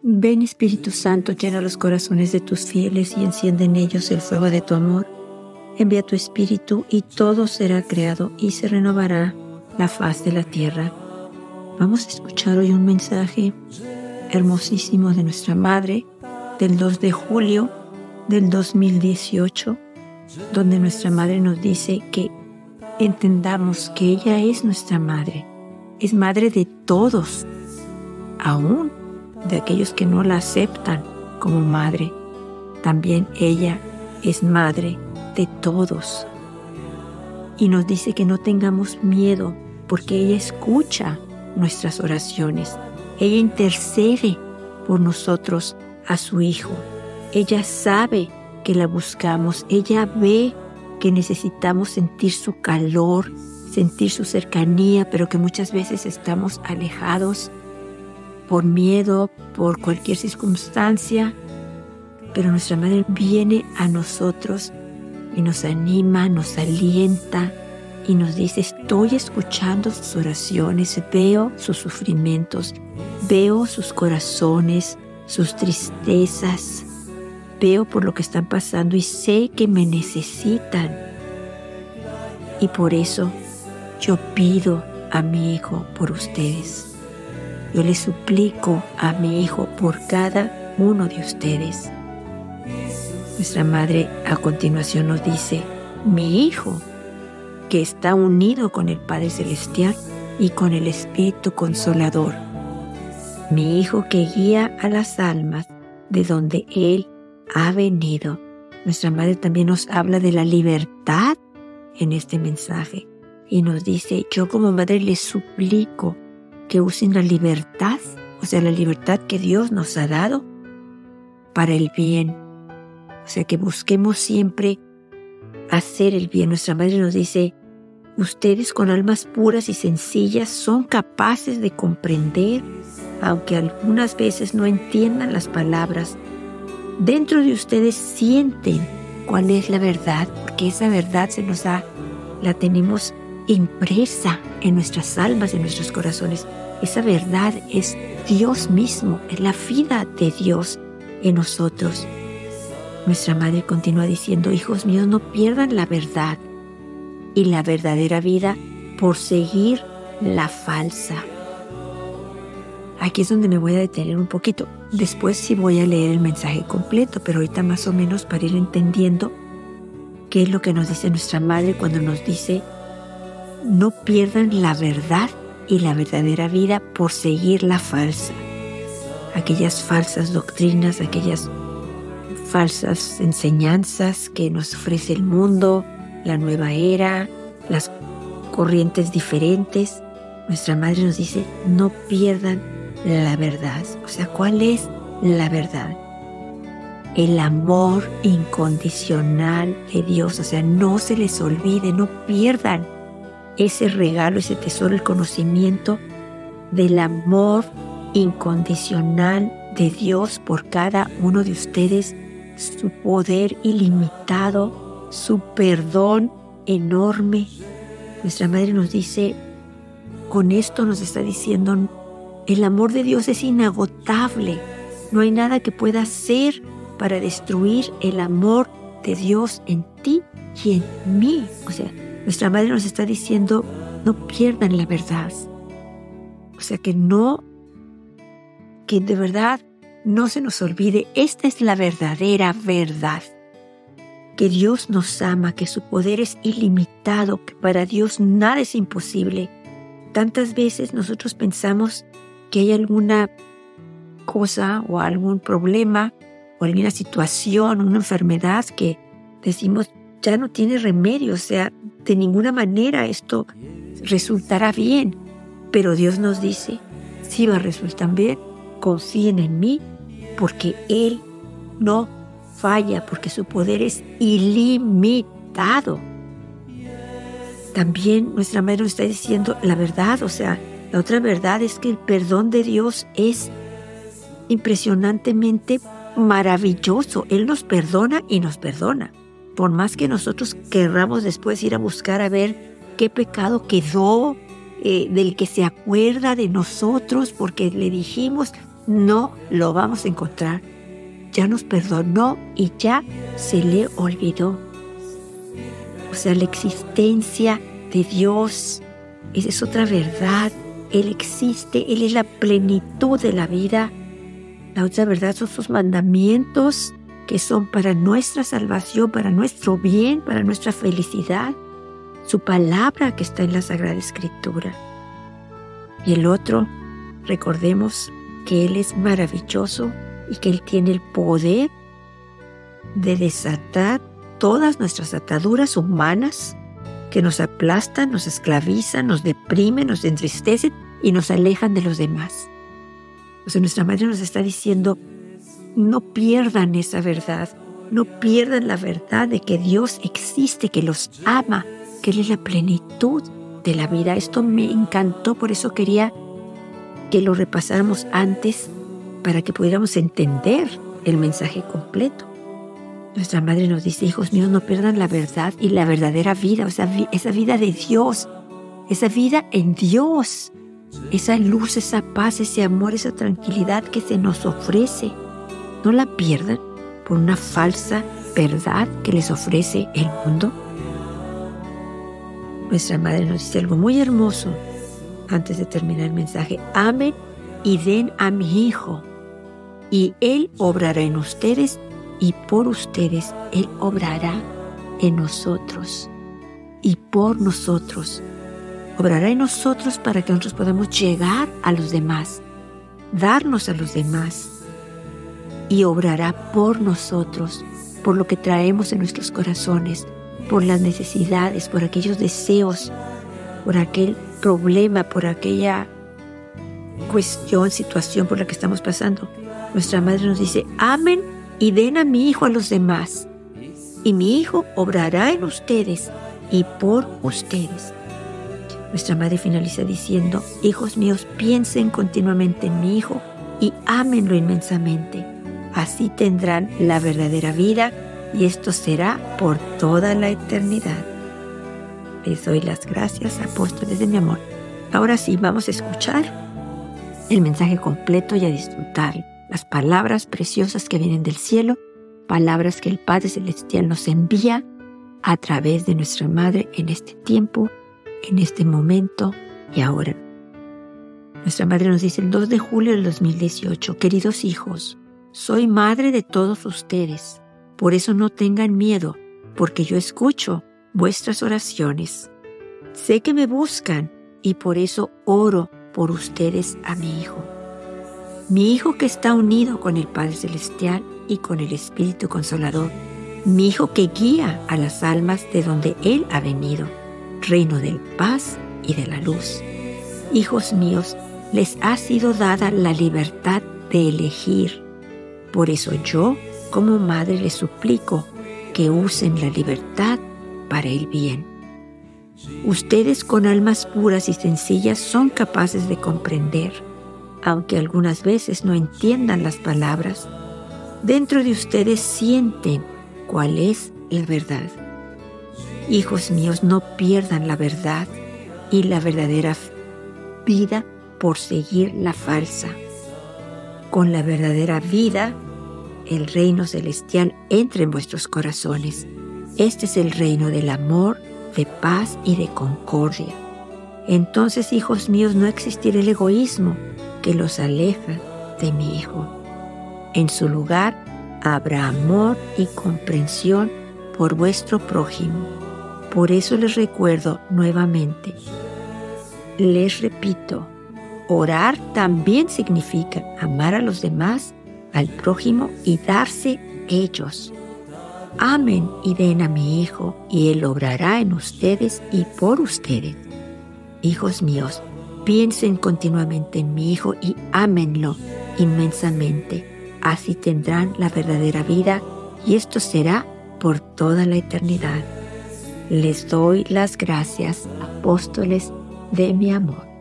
Ven Espíritu Santo, llena los corazones de tus fieles y enciende en ellos el fuego de tu amor. Envía tu Espíritu y todo será creado y se renovará la faz de la tierra. Vamos a escuchar hoy un mensaje hermosísimo de nuestra Madre del 2 de julio del 2018, donde nuestra Madre nos dice que entendamos que ella es nuestra Madre. Es Madre de todos, aún de aquellos que no la aceptan como Madre. También ella es Madre de todos. Y nos dice que no tengamos miedo porque ella escucha nuestras oraciones. Ella intercede por nosotros a su Hijo. Ella sabe que la buscamos. Ella ve que necesitamos sentir su calor, sentir su cercanía, pero que muchas veces estamos alejados por miedo, por cualquier circunstancia. Pero nuestra Madre viene a nosotros y nos anima, nos alienta y nos dice: estoy escuchando sus oraciones, veo sus sufrimientos, veo sus corazones, sus tristezas, veo por lo que están pasando y sé que me necesitan. Y por eso yo pido a mi Hijo por ustedes. Yo le suplico a mi Hijo por cada uno de ustedes. Nuestra Madre a continuación nos dice: mi Hijo, que está unido con el Padre Celestial y con el Espíritu Consolador. Mi Hijo que guía a las almas de donde Él ha venido. Nuestra Madre también nos habla de la libertad en este mensaje y nos dice: yo como Madre les suplico que usen la libertad, o sea, la libertad que Dios nos ha dado para el bien. O sea, que busquemos siempre hacer el bien. Nuestra Madre nos dice: ustedes con almas puras y sencillas son capaces de comprender, aunque algunas veces no entiendan las palabras. Dentro de ustedes sienten cuál es la verdad, porque esa verdad la tenemos impresa en nuestras almas, en nuestros corazones. Esa verdad es Dios mismo, es la vida de Dios en nosotros. Nuestra Madre continúa diciendo: hijos míos, no pierdan la verdad y la verdadera vida por seguir la falsa. Aquí es donde me voy a detener un poquito. Después sí voy a leer el mensaje completo, pero ahorita más o menos para ir entendiendo qué es lo que nos dice nuestra Madre cuando nos dice: no pierdan la verdad y la verdadera vida por seguir la falsa. Aquellas falsas doctrinas, aquellas falsas enseñanzas que nos ofrece el mundo, la nueva era, las corrientes diferentes. Nuestra Madre nos dice: no pierdan la verdad. O sea, ¿cuál es la verdad? El amor incondicional de Dios. O sea, no se les olvide, no pierdan ese regalo, ese tesoro, el conocimiento del amor incondicional de Dios por cada uno de ustedes, su poder ilimitado, su perdón enorme. Nuestra Madre nos dice, con esto nos está diciendo: el amor de Dios es inagotable. No hay nada que pueda hacer para destruir el amor de Dios en ti y en mí. O sea, nuestra Madre nos está diciendo: no pierdan la verdad. O sea, que de verdad no se nos olvide. Esta es la verdadera verdad. Que Dios nos ama, que su poder es ilimitado, que para Dios nada es imposible. Tantas veces nosotros pensamos que hay alguna cosa o algún problema o alguna situación, una enfermedad que decimos ya no tiene remedio, o sea, de ninguna manera esto resultará bien. Pero Dios nos dice: sí va a resultar bien, confíen en mí, porque Él no falla, porque su poder es ilimitado. También nuestra Madre nos está diciendo la verdad, o sea, la otra verdad es que el perdón de Dios es impresionantemente maravilloso. Él nos perdona y nos perdona. Por más que nosotros querramos después ir a buscar a ver qué pecado quedó, del que se acuerda de nosotros porque le dijimos, no lo vamos a encontrar. Ya nos perdonó y ya se le olvidó. O sea, la existencia de Dios, esa es otra verdad. Él existe, Él es la plenitud de la vida. La otra verdad son sus mandamientos, que son para nuestra salvación, para nuestro bien, para nuestra felicidad. Su palabra que está en la Sagrada Escritura. Y el otro, recordemos que Él es maravilloso y que Él tiene el poder de desatar todas nuestras ataduras humanas que nos aplastan, nos esclavizan, nos deprimen, nos entristecen y nos alejan de los demás. O sea, nuestra Madre nos está diciendo, no pierdan esa verdad, no pierdan la verdad de que Dios existe, que los ama, que Él es la plenitud de la vida. Esto me encantó, por eso quería que lo repasáramos antes para que pudiéramos entender el mensaje completo. Nuestra Madre nos dice, hijos míos, no pierdan la verdad y la verdadera vida, o sea, esa vida de Dios, esa vida en Dios, esa luz, esa paz, ese amor, esa tranquilidad que se nos ofrece. No la pierdan por una falsa verdad que les ofrece el mundo. Nuestra Madre nos dice algo muy hermoso antes de terminar el mensaje. Amen y den a mi Hijo, y Él obrará en ustedes, y por ustedes Él obrará en nosotros, y por nosotros. Obrará en nosotros para que nosotros podamos llegar a los demás, darnos a los demás, y obrará por nosotros, por lo que traemos en nuestros corazones, por las necesidades, por aquellos deseos, por aquel problema, por aquella cuestión, situación por la que estamos pasando. Nuestra Madre nos dice, amen y den a mi Hijo a los demás, y mi Hijo obrará en ustedes y por ustedes. Nuestra Madre finaliza diciendo, hijos míos, piensen continuamente en mi Hijo y ámenlo inmensamente. Así tendrán la verdadera vida, y esto será por toda la eternidad. Les doy las gracias, apóstoles de mi amor. Ahora sí, vamos a escuchar el mensaje completo y a disfrutar las palabras preciosas que vienen del cielo, palabras que el Padre Celestial nos envía a través de nuestra Madre en este tiempo, en este momento y ahora. Nuestra Madre nos dice el 2 de julio del 2018, queridos hijos, soy madre de todos ustedes, por eso no tengan miedo, porque yo escucho vuestras oraciones. Sé que me buscan y por eso oro por ustedes a mi Hijo. Mi Hijo que está unido con el Padre Celestial y con el Espíritu Consolador. Mi Hijo que guía a las almas de donde Él ha venido, reino de paz y de la luz. Hijos míos, les ha sido dada la libertad de elegir. Por eso yo, como madre, les suplico que usen la libertad para el bien. Ustedes con almas puras y sencillas son capaces de comprender, aunque algunas veces no entiendan las palabras. Dentro de ustedes sienten cuál es la verdad. Hijos míos, no pierdan la verdad y la verdadera vida por seguir la falsa. Con la verdadera vida, el reino celestial entra en vuestros corazones. Este es el reino del amor, de paz y de concordia. Entonces, hijos míos, no existirá el egoísmo que los aleja de mi Hijo. En su lugar habrá amor y comprensión por vuestro prójimo. Por eso les recuerdo nuevamente, les repito, orar también significa amar a los demás, al prójimo y darse ellos. Amen y den a mi Hijo, y Él obrará en ustedes y por ustedes. Hijos míos, piensen continuamente en mi Hijo y ámenlo inmensamente. Así tendrán la verdadera vida, y esto será por toda la eternidad. Les doy las gracias, apóstoles de mi amor.